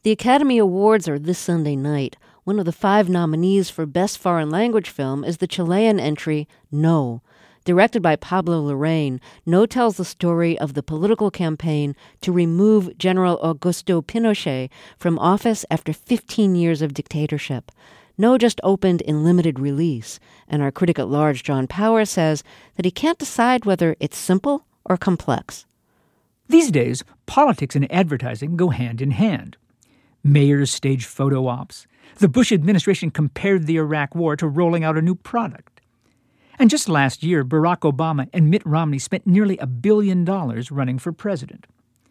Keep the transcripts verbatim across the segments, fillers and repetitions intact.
The Academy Awards are this Sunday night. One of the five nominees for Best Foreign Language Film is the Chilean entry, No. Directed by Pablo Larraín, No tells the story of the political campaign to remove General Augusto Pinochet from office after fifteen years of dictatorship. No just opened in limited release, and our critic at large, John Powers, says that he can't decide whether it's simple or complex. These days, politics and advertising go hand in hand. Mayors stage photo ops. The Bush administration compared the Iraq War to rolling out a new product. And just last year, Barack Obama and Mitt Romney spent nearly a billion dollars running for president.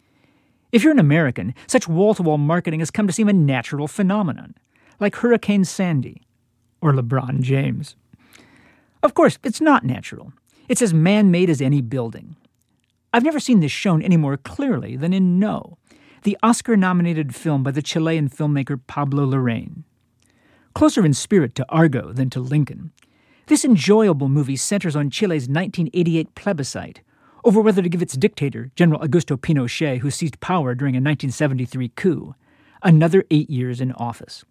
If you're an American, such wall-to-wall marketing has come to seem a natural phenomenon, like Hurricane Sandy or LeBron James. Of course, it's not natural. It's as man-made as any building. I've never seen this shown any more clearly than in No, the Oscar-nominated film by the Chilean filmmaker Pablo Larraín. Closer in spirit to Argo than to Lincoln, this enjoyable movie centers on Chile's nineteen eighty-eight plebiscite over whether to give its dictator, General Augusto Pinochet, who seized power during a nineteen seventy-three coup, another eight years in office.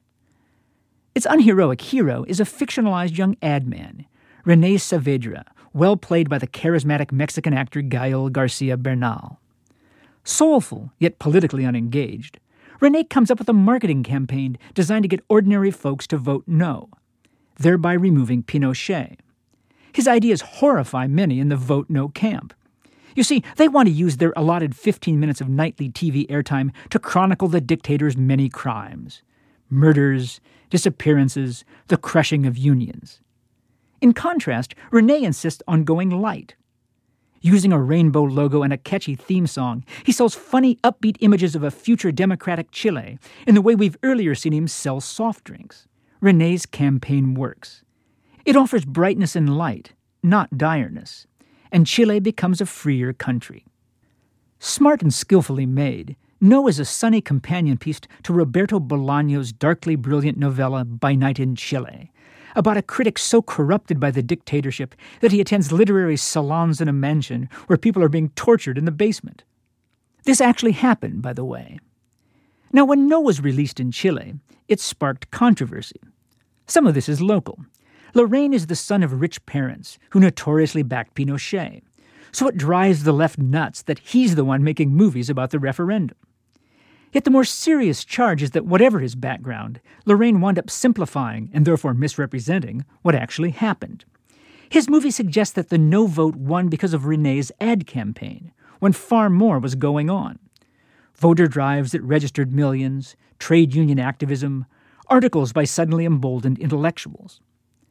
Its unheroic hero is a fictionalized young ad man, René Saavedra, well played by the charismatic Mexican actor Gael Garcia Bernal. Soulful, yet politically unengaged, René comes up with a marketing campaign designed to get ordinary folks to vote no, thereby removing Pinochet. His ideas horrify many in the vote no camp. You see, they want to use their allotted fifteen minutes of nightly T V airtime to chronicle the dictator's many crimes. Murders, disappearances, the crushing of unions. In contrast, René insists on going light. Using a rainbow logo and a catchy theme song, he sells funny, upbeat images of a future democratic Chile in the way we've earlier seen him sell soft drinks. René's campaign works. It offers brightness and light, not direness, and Chile becomes a freer country. Smart and skillfully made, No is a sunny companion piece to Roberto Bolaño's darkly brilliant novella By Night in Chile, about a critic so corrupted by the dictatorship that he attends literary salons in a mansion where people are being tortured in the basement. This actually happened, by the way. Now, when No was released in Chile, it sparked controversy. Some of this is local. Larraín is the son of rich parents who notoriously backed Pinochet, so it drives the left nuts that he's the one making movies about the referendum. Yet the more serious charge is that whatever his background, Larraín wound up simplifying and therefore misrepresenting what actually happened. His movie suggests that the no vote won because of René's ad campaign, when far more was going on. Voter drives that registered millions, trade union activism, articles by suddenly emboldened intellectuals.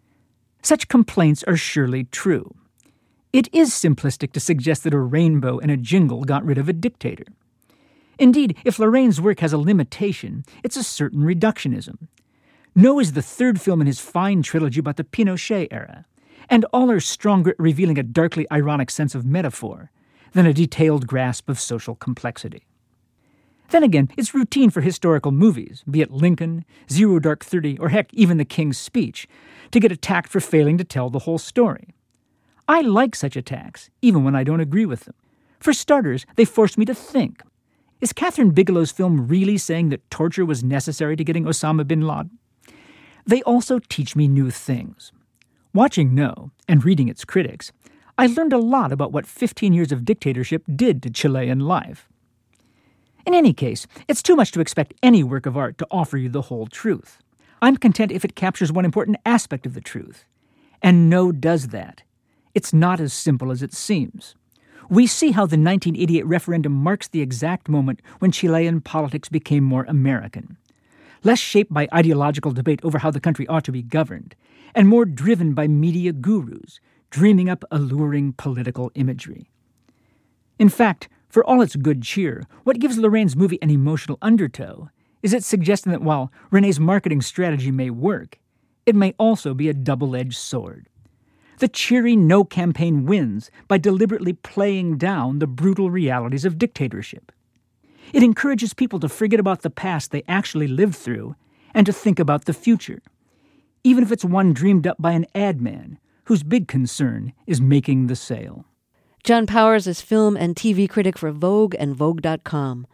Such complaints are surely true. It is simplistic to suggest that a rainbow and a jingle got rid of a dictator. Indeed, if Larraín's work has a limitation, it's a certain reductionism. No is the third film in his fine trilogy about the Pinochet era, and all are stronger at revealing a darkly ironic sense of metaphor than a detailed grasp of social complexity. Then again, it's routine for historical movies, be it Lincoln, Zero Dark Thirty, or heck, even The King's Speech, to get attacked for failing to tell the whole story. I like such attacks, even when I don't agree with them. For starters, they force me to think. Is Catherine Bigelow's film really saying that torture was necessary to getting Osama bin Laden? They also teach me new things. Watching No, and reading its critics, I learned a lot about what fifteen years of dictatorship did to Chilean life. In any case, it's too much to expect any work of art to offer you the whole truth. I'm content if it captures one important aspect of the truth. And No does that. It's not as simple as it seems. We see how the nineteen eighty-eight referendum marks the exact moment when Chilean politics became more American, less shaped by ideological debate over how the country ought to be governed, and more driven by media gurus, dreaming up alluring political imagery. In fact, for all its good cheer, what gives Larraín's movie an emotional undertow is its suggestion that while René's marketing strategy may work, it may also be a double-edged sword. The cheery No campaign wins by deliberately playing down the brutal realities of dictatorship. It encourages people to forget about the past they actually lived through and to think about the future, even if it's one dreamed up by an ad man whose big concern is making the sale. John Powers is film and T V critic for Vogue and Vogue dot com.